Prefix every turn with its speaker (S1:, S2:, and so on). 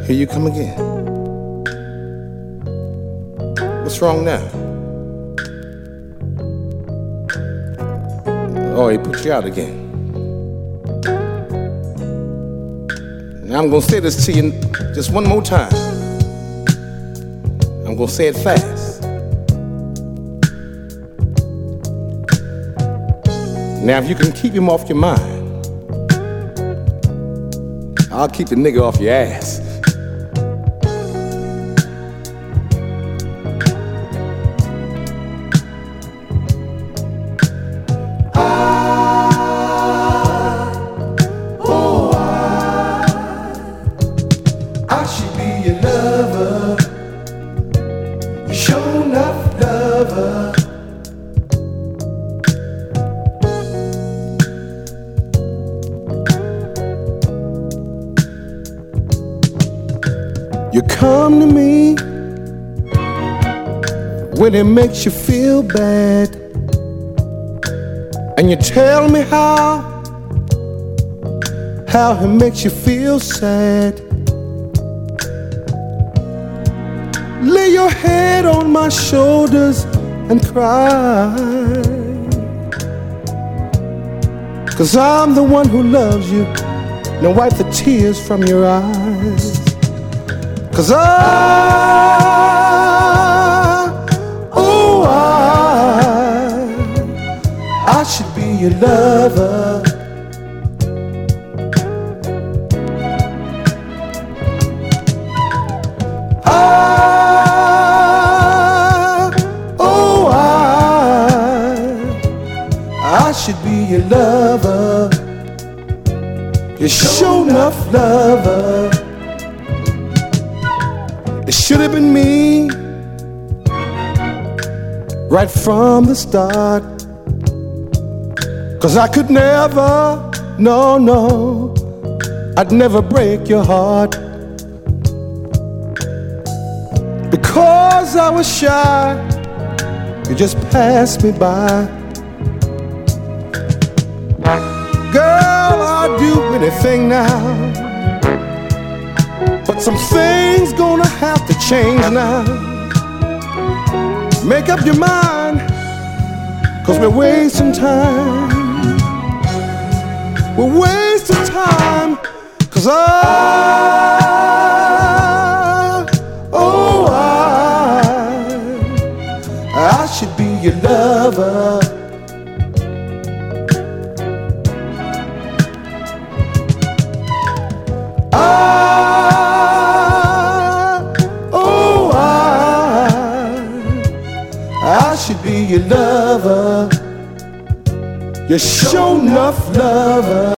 S1: Here you come again. What's wrong now? Oh, he put you out again. Now I'm gonna say this to you just one more time. I'm gonna say it fast. Now if you can keep him off your mind, I'll keep the nigga off your ass.
S2: I should be your lover, you sure enough lover.
S1: You come to me when it makes you feel bad, and you tell me how it makes you feel sad. Lay your head on my shoulders and cry, 'cause I'm the one who loves you. Now wipe the tears from your eyes, 'cause I should be your lover. I should be your lover, your sure enough lover. It should have been me right from the start, 'cause I could never, no, I'd never break your heart, because I was shy. You just passed me by. Girl, I'd do anything now, but some things gonna have to change now. Make up your mind, 'cause we're wasting time. We're wasting time, 'cause I should be your lover. I should be your lover, your sure enough lover.